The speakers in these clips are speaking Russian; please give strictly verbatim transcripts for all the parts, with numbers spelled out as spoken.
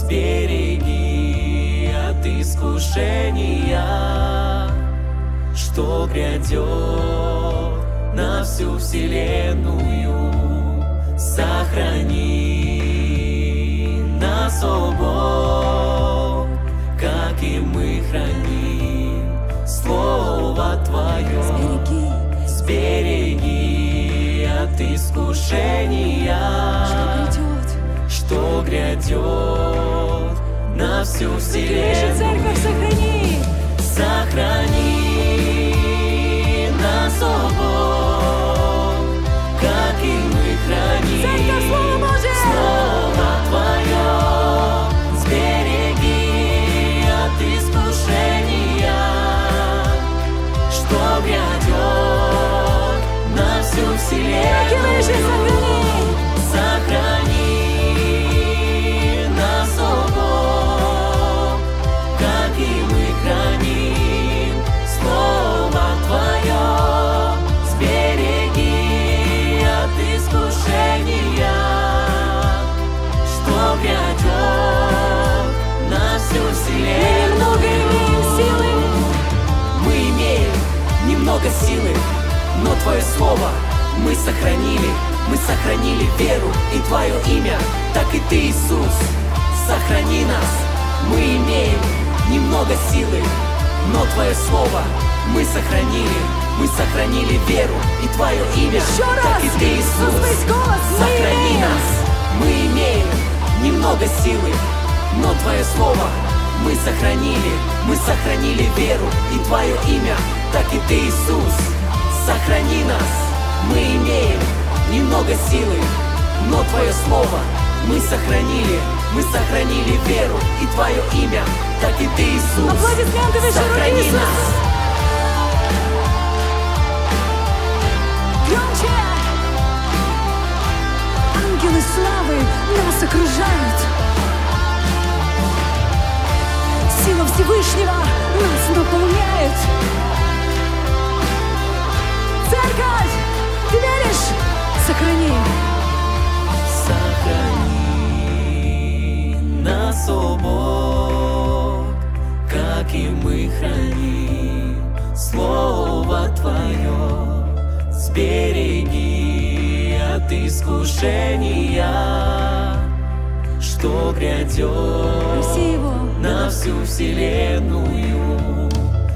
Сбереги от искушения, что грядет на всю вселенную. Сохрани нас, о Бог, как и мы храним Слово Твое. Сбереги, Сбереги от искушения, что грядет, что грядет на всю вселенную. Церковь, сохрани, Сохрани нас, о Бог, как и мы храним Церковь, Слово Божие! Слово Твое. Сбереги от искушения, что грядет на всю вселенную. Выше, сохрани, Сохрани нас, о Бог, как и мы храним Слово Твое. Сбереги от искушения, что грядет на всю вселенную. мы немного имеем силы, Мы имеем немного силы, но Твое Слово мы сохранили. Мы сохранили веру и Твое имя, так и Ты, Иисус. Сохрани нас. Мы имеем немного силы, но Твое Слово мы сохранили. Мы сохранили веру и Твое имя, Еще так раз! и Ты, Иисус. Возвысь голос! Мы Сохрани имеем! нас. Мы имеем немного силы, но Твое Слово мы сохранили. Мы сохранили веру и Твое имя, так и Ты, Иисус. Сохрани нас. Мы имеем немного силы, но Твое Слово мы сохранили. Мы сохранили веру и Твое имя, так и Ты, Иисус. Аплодисменты выше руки, Сохрани Иисус! нас. Громче! Ангелы славы нас окружают. Сила Всевышнего нас наполняет. Церковь, ты веришь? Сохрани. Сохрани нас, о Бог, как и мы храним Слово Твое. Сбереги от искушения, что грядет Проси его. на всю вселенную.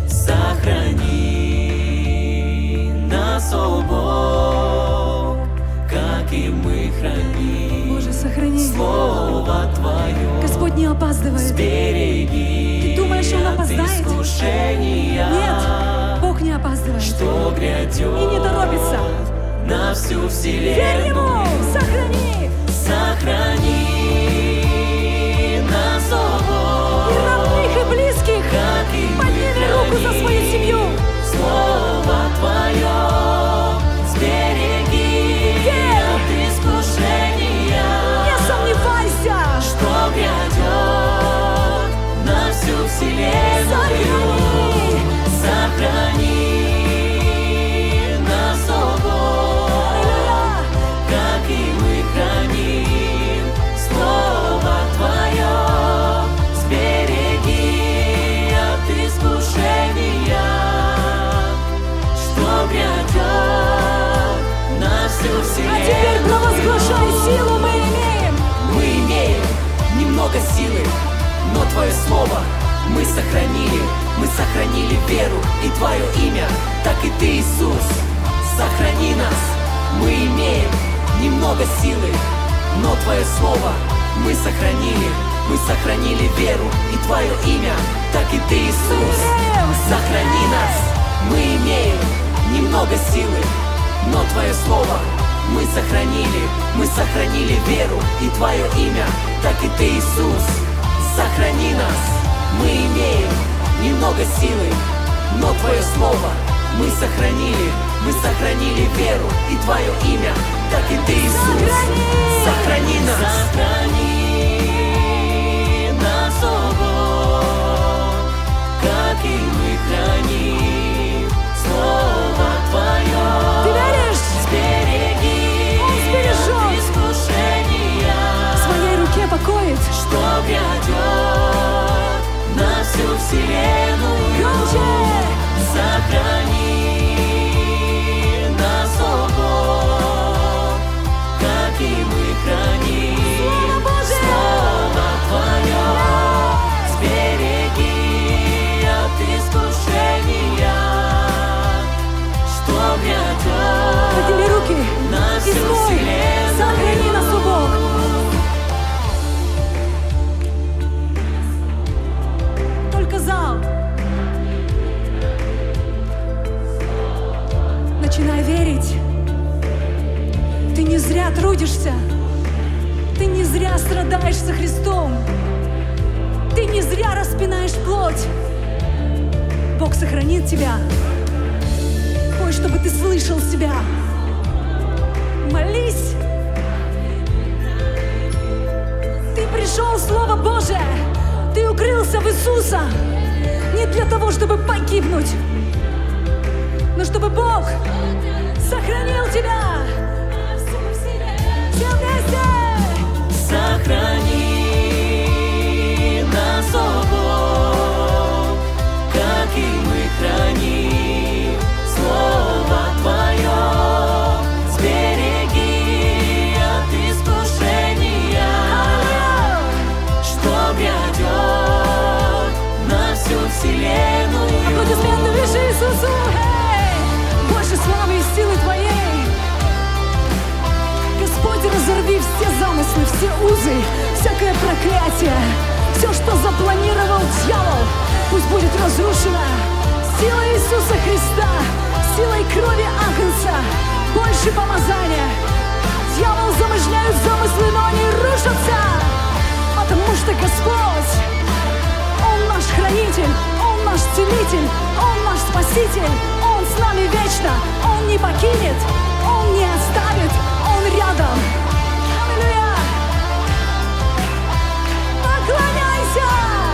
Сохрани нас, о Бог, как и мы храним Боже, сохрани. Слово Твое. Господь не опаздывает. Сбереги Ты думаешь, Он от опоздает? искушения, Нет, Бог не опаздывает. что грядет И не торопится. на всю Верь вселенную. Ему! Сохрани! Сохрани нас, о Бог, И родных, и близких! как и мы Подними руку за свою храним семью! Слово Твое. Сбереги Верь! от искушения, Не сомневайся! что грядет на всю вселенную. Сохрани нас, о Бог, Аллилуйя! как и мы храним Слово Твое. Сбереги от искушения, что грядет на всю А вселенную. теперь провозглашай силу мы имеем! Мы имеем немного силы, но Твое Слово мы сохранили. Мы сохранили веру и Твое имя, так и Ты, Иисус. Сохрани нас. Мы имеем немного силы, но Твое Слово мы сохранили. Мы сохранили веру и Твое имя, так и Ты, Иисус. Сохрани нас. Мы имеем немного силы, но Твое Слово мы сохранили. Мы сохранили веру и Твое имя, так и Ты, Иисус. Сохрани нас. Мы имеем немного силы, но Твое Слово мы сохранили. Мы сохранили веру и Твое имя, так и Ты, Иисус. Сохрани нас. Сохрани нас, о Бог, как и мы храним Слово Твое. Ты веришь? Сбереги Он сбережет. от искушения, В своей руке покоит что что грядет на всю вселенную. Громче! Сохрани нас, о Бог, как и мы храним Слово Божие! Слово Твое. Сбереги от искушения, что грядет Подними руки на и всю спой. вселенную. Сохрани нас, о Бог. Только зал. Начинай верить. Ты не зря трудишься. Ты не зря страдаешь со Христом. Ты не зря распинаешь плоть. Бог сохранит тебя. Пой, чтобы ты слышал себя. Молись. Ты пришел в Слово Божие. Ты укрылся в Иисуса. Не для того, чтобы погибнуть, но чтобы Бог сохранил тебя. Все вместе. Сохрани нас, о Бог, как и мы храним Слово Твое. Сбереги от искушения, что грядет на всю вселенную. Аплодисменты выше Иисусу. Эй! Больше славы и силы Твоей. Господи, разорви все замыслы, все узы, всякое проклятие. Все, что запланировал дьявол, пусть будет разрушено силой Иисуса Христа, силой крови Агнца. Больше помазания. Дьявол замышляет замыслы, но они рушатся, потому что Господь, Он наш хранитель, Он наш целитель, Он наш спаситель, Он с нами вечно, Он не покинет, Он не оставит, Он рядом. Аллилуйя! Поклоняйся!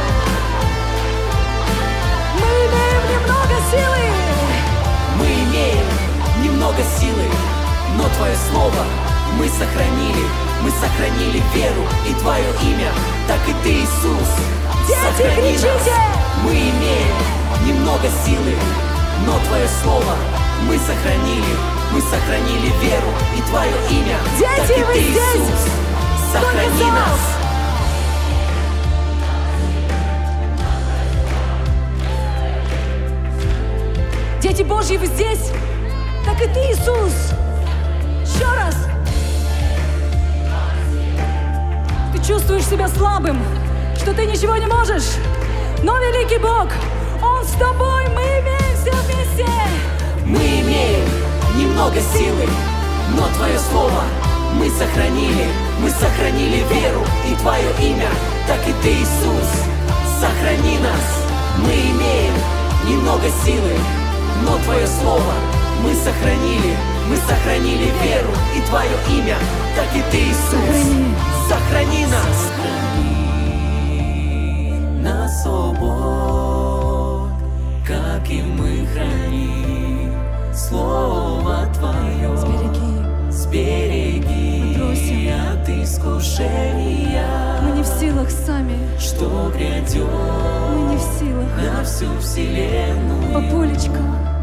Мы имеем немного силы. Мы имеем немного силы, но Твое Слово мы сохранили. Мы сохранили веру и Твое имя, так и Ты, Иисус. Дети, Сохрани нас. кричите! Мы имеем немного силы, но Твое Слово мы сохранили. Мы сохранили веру и Твое имя, Дети, так и вы Ты, здесь! Иисус. Сохрани Только нас. зал! Дети Божьи, вы здесь? Так и Ты, Иисус. Еще раз. Ты чувствуешь себя слабым, что ты ничего не можешь. Но великий Бог, Он с тобой, мы имеем все вместе. Мы имеем немного силы, но Твое Слово мы сохранили. Мы сохранили веру и Твое имя, так и Ты, Иисус. Сохрани нас. Мы имеем немного силы, но Твое Слово мы сохранили. Мы сохранили веру и Твое имя, так и Ты, Иисус. Сохрани нас. Сохрани нас, о Бог, как и мы храним Слово Твое. Береги. Сбереги Просим. от искушения, Мы не в силах сами, что грядет мы не в силах. на всю вселенную. Папулечка,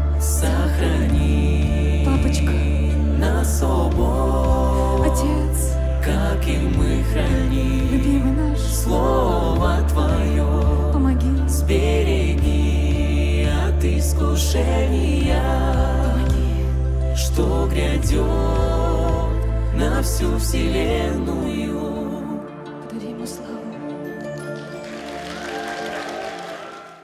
Сохрани папочка, нас, о Бог, отец, как и мы храним любимый наш, Слово Твое. помоги, Сбереги от искушения, помоги. что грядет на всю вселенную.